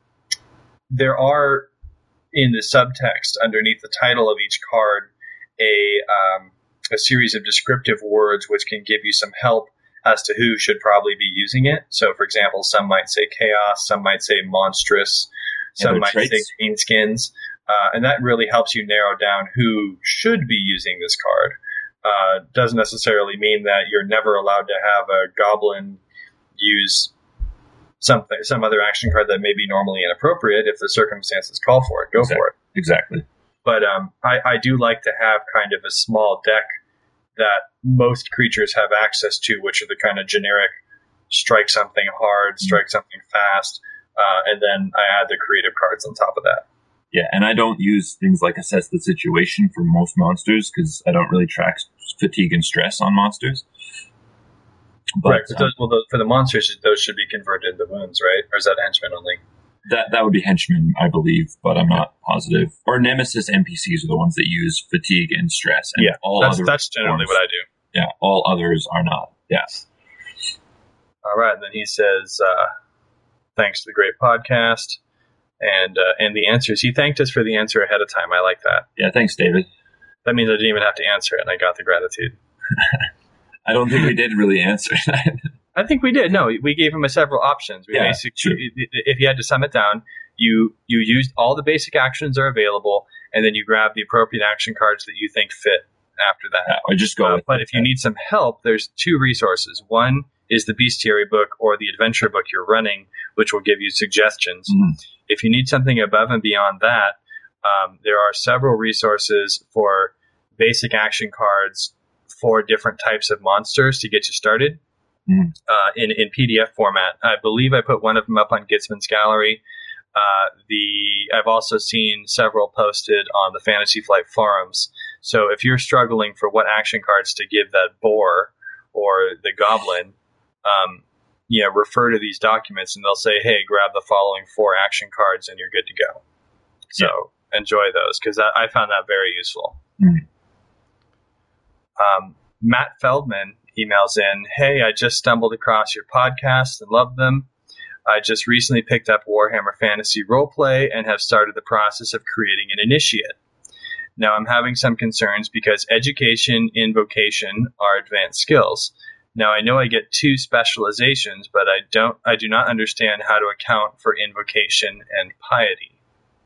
A: there are, in the subtext underneath the title of each card, a um, a series of descriptive words which can give you some help as to who should probably be using it. So, for example, some might say chaos, some might say monstrous, some might
B: traits.
A: say greenskins, uh, and that really helps you narrow down who should be using this card. Uh, doesn't necessarily mean that you're never allowed to have a goblin use something, some other action card that may be normally inappropriate if the circumstances call for it. Go
B: exactly.
A: for it.
B: Exactly.
A: But um, I, I do like to have kind of a small deck that most creatures have access to, which are the kind of generic strike something hard, strike something fast, uh, and then I add the creative cards on top of that.
B: Yeah, and I don't use things like assess the situation for most monsters because I don't really track fatigue and stress on monsters.
A: But, right, but those, well, those, for the monsters, those should be converted into wounds, right? Or is that henchmen only?
B: That that would be henchmen, I believe, but I'm not positive. Or Nemesis N P Cs are the ones that use fatigue and stress. And
A: yeah,
B: all
A: that's,
B: other
A: that's generally
B: forms,
A: what I do.
B: Yeah, all others are not. Yeah.
A: All right, and then he says, uh, thanks to the great podcast. And uh, and the answers, he thanked us for the answer ahead of time. I like that.
B: Yeah, thanks, David.
A: That means I didn't even have to answer it, and I got the gratitude.
B: I don't think we did really answer that.
A: I think we did. No, we gave him a several options. We
B: yeah,
A: basically,
B: true.
A: If you had to sum it down, you you used all the basic actions are available, and then you grab the appropriate action cards that you think fit after that.
B: Yeah, or just go.
A: Uh,
B: with
A: but if you need some help, there's two resources. One is the Bestiary book or the adventure book you're running, which will give you suggestions.
B: Mm-hmm.
A: If you need something above and beyond that, um, there are several resources for basic action cards for different types of monsters to get you started.
B: Mm.
A: Uh, in, in P D F format. I believe I put one of them up on Gitzman's Gallery. Uh, the I've also seen several posted on the Fantasy Flight forums. So if you're struggling for what action cards to give that boar or the goblin, um, you know, refer to these documents and they'll say, hey, grab the following four action cards and you're good to go. So yeah. Enjoy those because I, I found that very useful.
B: Mm.
A: Um, Matt Feldman emails in, hey, I just stumbled across your podcast and loved them. I just recently picked up Warhammer Fantasy Roleplay and have started the process of creating an initiate. Now I'm having some concerns because education, invocation are advanced skills. Now I know I get two specializations, but I don't I do not understand how to account for invocation and piety.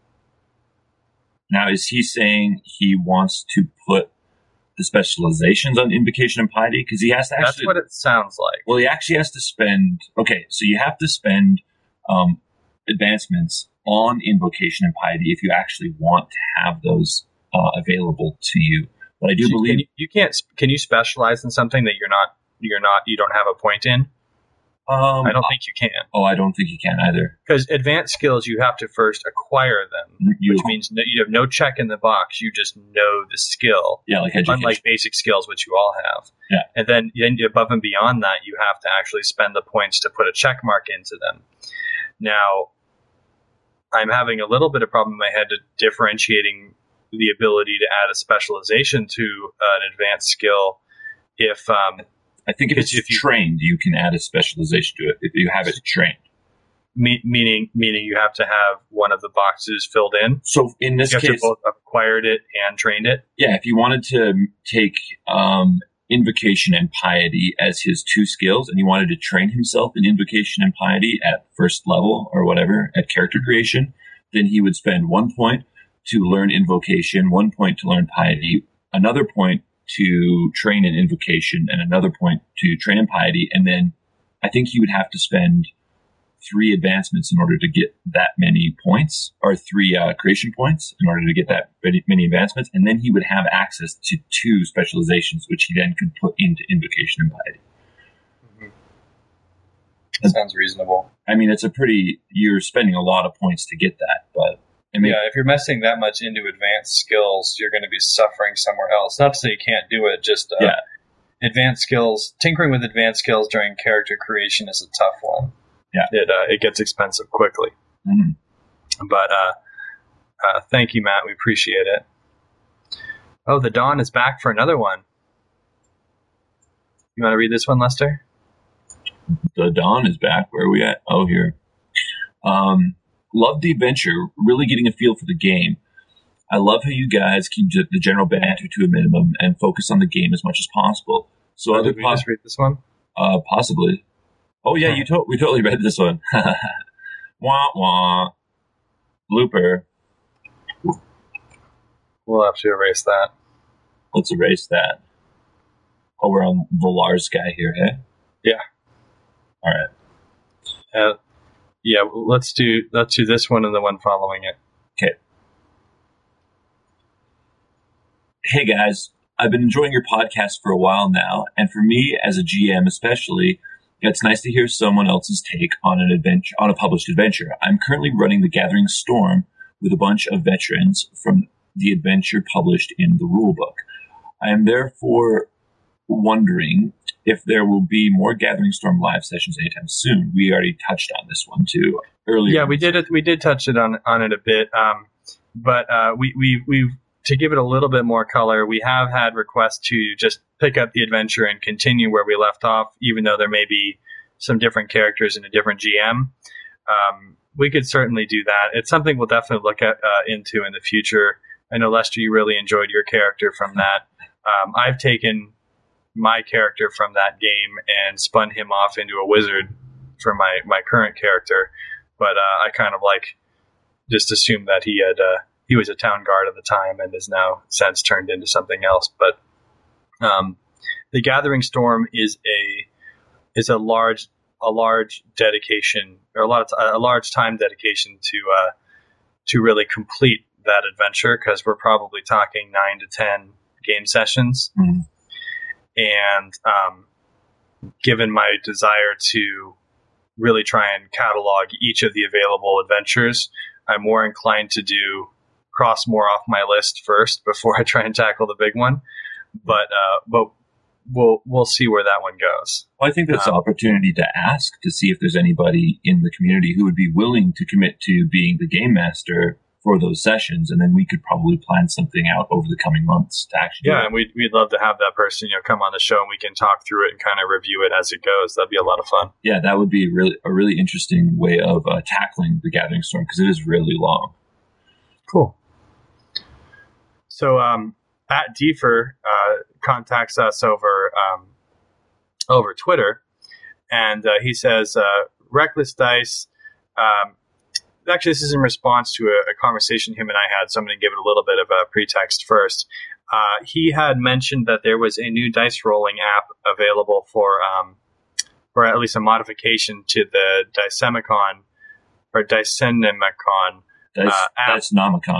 B: Now is he saying he wants to put the specializations on invocation and piety? Because he has to actually...
A: That's what it sounds like.
B: Well, he actually has to spend... Okay, so you have to spend um, advancements on invocation and piety if you actually want to have those uh, available to you. But I do
A: so
B: believe...
A: Can you, you can't... Can you specialize in something that you're not... You're not... You don't have a point in?
B: Um,
A: I don't think you can.
B: Oh, I don't think you can either.
A: Because advanced skills, you have to first acquire them,
B: You-
A: which means that you have no check in the box. You just know the skill,
B: Yeah, like education.
A: unlike basic skills, which you all have.
B: Yeah.
A: And then, then above and beyond that, you have to actually spend the points to put a check mark into them. Now, I'm having a little bit of problem in my head to differentiating the ability to add a specialization to an advanced skill if um,
B: I think if it's
A: if you-
B: trained, you can add a specialization to it if you have it trained.
A: me, meaning meaning you have to have one of the boxes filled in.
B: So in this
A: You have
B: case,
A: to both acquired it and trained it.
B: yeah, if you wanted to take um, invocation and piety as his two skills, and he wanted to train himself in invocation and piety at first level or whatever at character creation, then he would spend one point to learn invocation, one point to learn piety, another point to train in invocation, and another point to train in piety, and then I think he would have to spend three advancements in order to get that many points, or three uh, creation points in order to get that many, many advancements, and then he would have access to two specializations, which he then could put into invocation and piety.
A: That sounds reasonable.
B: I mean, it's a pretty, you're spending a lot of points to get that, but I mean,
A: Yeah, if you're messing that much into advanced skills, you're going to be suffering somewhere else. Not to say you can't do it, just uh,
B: yeah,
A: advanced skills. Tinkering with advanced skills during character creation is a tough one.
B: Yeah.
A: it uh, it gets expensive quickly.
B: Mhm.
A: But uh, uh, thank you, Matt. We appreciate it. Oh, the Dawn is back for another one. You want to read this one, Lester?
B: The Dawn is back. Where are we at? Oh, here. Um, love the adventure. Really getting a feel for the game. I love how you guys keep the general banter to a minimum and focus on the game as much as possible. So
A: Oh,
B: other
A: did we
B: po-
A: just read this one?
B: uh, possibly. Oh yeah, you to- we totally read this one. Wah wah. Blooper.
A: We'll have to erase that.
B: Let's erase that. Oh, we're on Valar's guy here, hey?
A: Yeah.
B: All right.
A: Uh, yeah, let's do let's do this one and the one following it.
B: Okay. Hey guys, I've been enjoying your podcast for a while now, and for me as a G M especially, it's nice to hear someone else's take on an adventure, on a published adventure. I'm currently running The Gathering Storm with a bunch of veterans from the adventure published in the rulebook. I am therefore wondering if there will be more Gathering Storm live sessions anytime soon. We already touched on this one too earlier.
A: Yeah, we did it. We did touch it on on it a bit, um, but uh, we we we've to give it a little bit more color. We have had requests to just pick up the adventure and continue where we left off, even though there may be some different characters and a different G M. Um, we could certainly do that. It's something we'll definitely look at uh, into in the future. I know, Lester, you really enjoyed your character from that. Um, I've taken my character from that game and spun him off into a wizard for my, my current character. But uh, I kind of like just assumed that he had uh, he was a town guard at the time and is now since turned into something else. But um, the Gathering Storm is a is a large a large dedication or a lot of t- a large time dedication to uh, to really complete that adventure, because we're probably talking nine to ten game sessions.
B: Mhm.
A: And um, given my desire to really try and catalog each of the available adventures, I'm more inclined to do cross more off my list first before I try and tackle the big one. But uh, but we'll we'll see where that one goes.
B: Well, I think that's
A: Um,
B: an opportunity to ask to see if there's anybody in the community who would be willing to commit to being the game master for those sessions, and then we could probably plan something out over the coming months to actually.
A: Yeah, and we'd we'd love to have that person, you know, come on the show and we can talk through it and kind of review it as it goes. That'd be a lot of fun.
B: Yeah, that would be really a really interesting way of uh, tackling the Gathering Storm, because it is really long.
A: Cool. So um, at Defer uh, contacts us over um, over Twitter, and uh, he says, uh, "Reckless Dice." Um, actually, this is in response to a, a conversation him and I had, so I'm going to give it a little bit of a pretext first. Uh, he had mentioned that there was a new dice rolling app available for, um, or at least a modification to the Dicemicon or Dicenemicon
B: That's
A: Uh, app.
B: that's Nomicon.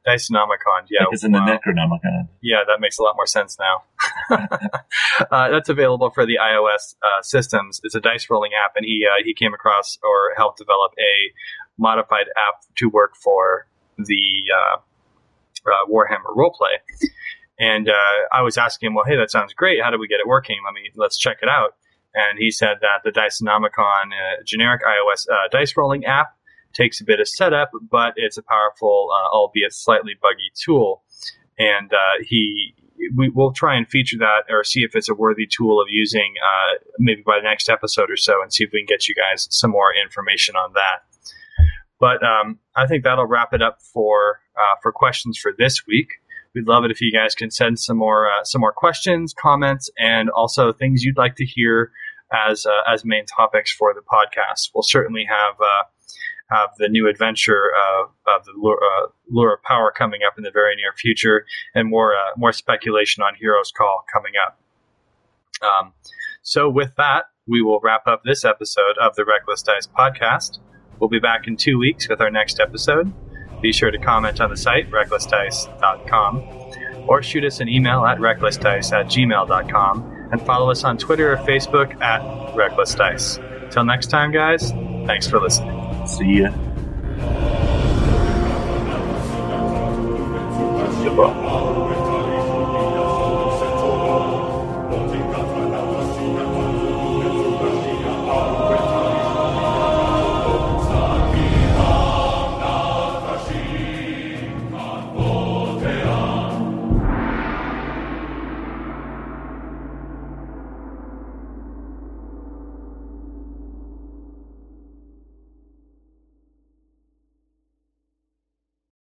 A: Dicenomicon, yeah.
B: Like it's in
A: wow.
B: the Necronomicon.
A: Yeah, that makes a lot more sense now. uh, that's available for the iOS uh, systems. It's a dice rolling app, and he uh, he came across or helped develop a modified app to work for the uh, uh, Warhammer roleplay. And uh, I was asking him, well, hey, that sounds great. How do we get it working? Let me let's check it out. And he said that the Dicenomicon uh, generic iOS uh, dice rolling app takes a bit of setup, but it's a powerful, uh, albeit slightly buggy tool. And uh, he, we will try and feature that or see if it's a worthy tool of using uh, maybe by the next episode or so, and see if we can get you guys some more information on that. But um, I think that'll wrap it up for uh, for questions for this week. We'd love it if you guys can send some more uh, some more questions, comments, and also things you'd like to hear as uh, as main topics for the podcast. We'll certainly have. Uh, Have the new adventure uh, of the Lure, uh, Lure of Power coming up in the very near future, and more uh, more speculation on Heroes Call coming up. Um, so with that, we will wrap up this episode of the Reckless Dice podcast. We'll be back in two weeks with our next episode. Be sure to comment on the site, reckless dice dot com, or shoot us an email at reckless dice at gmail dot com, and follow us on Twitter or Facebook at Reckless Dice. Till next time, guys, thanks for listening.
B: See ya. Goodbye.